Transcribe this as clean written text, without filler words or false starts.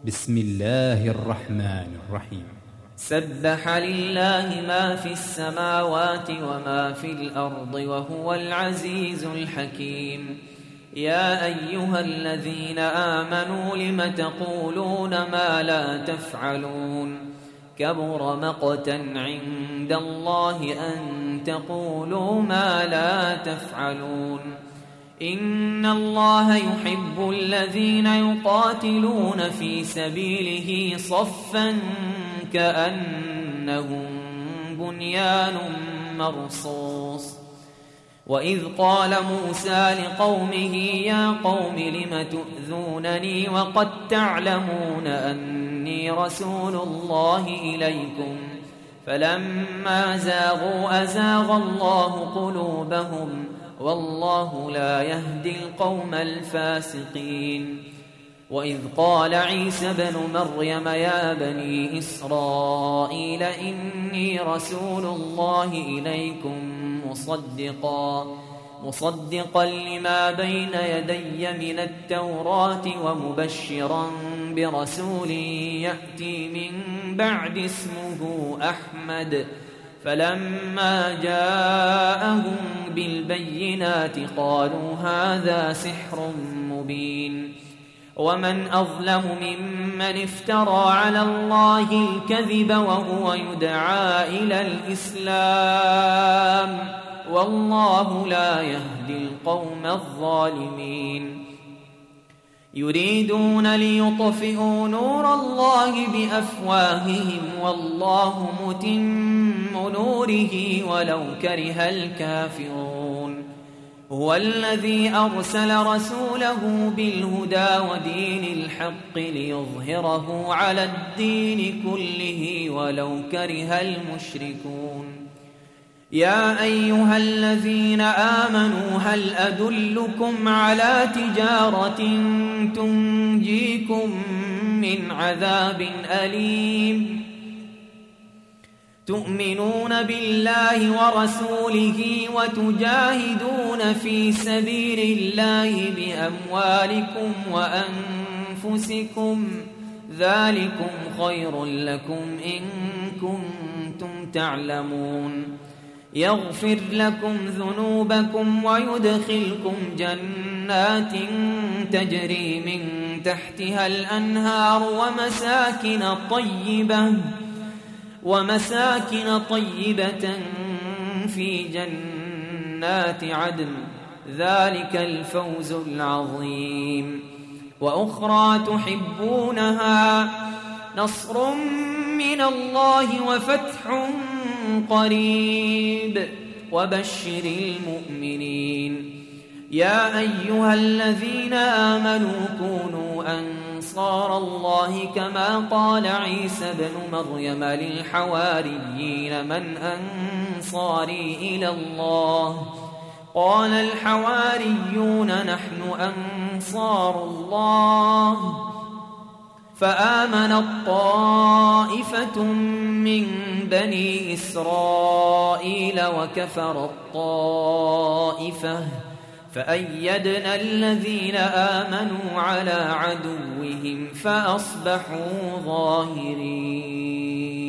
بسم الله الرحمن الرحيم. سبح لله ما في السماوات وما في الأرض وهو العزيز الحكيم. يا أيها الذين آمنوا لم تقولون ما لا تفعلون كبر مقتا عند الله أن تقولوا ما لا تفعلون. إن الله يحب الذين يقاتلون في سبيله صفا كأنهم بنيان مرصوص. وإذ قال موسى لقومه يا قوم لم تؤذونني وقد تعلمون أني رسول الله إليكم فلما زاغوا أزاغ الله قلوبهم والله لا يهدي القوم الفاسقين. وإذ قال عيسى بن مريم يا بني إسرائيل إني رسول الله إليكم مصدقا لما بين يدي من التوراة ومبشرا برسول يأتي من بعد اسمه أحمد. فلما جاءهم بالبينات قالوا هذا سحر مبين. ومن أظلم ممن افترى على الله الكذب وهو يدعى إلى الإسلام والله لا يهدي القوم الظالمين. يريدون ليطفئوا نور الله بأفواههم والله متم نوره ولو كره الكافرون. هو الذي أرسل رسوله بالهدى ودين الحق ليظهره على الدين كله ولو كره المشركون. يا أيها الذين آمنوا هل أدلكم على تجارة تنجيكم من عذاب أليم تؤمنون بالله ورسوله وتجاهدون في سبيل الله بأموالكم وأنفسكم ذلكم خير لكم إن كنتم تعلمون. يغفر لكم ذنوبكم ويدخلكم جنات تجري من تحتها الأنهار ومساكن طيبة في جنات عدن ذلك الفوز العظيم. وأخرى تحبونها نصر من الله وفتح قريب وبشر المؤمنين. يا أيها الذين آمنوا كونوا أنصار الله كما قال عيسى بن مريم للحواريين من أنصاري إلى الله قال الحواريون نحن أنصار الله. فآمنت طائفة من بني إسرائيل وكفرت طائفة فأيدنا الذين آمنوا على عدوهم فأصبحوا ظاهرين.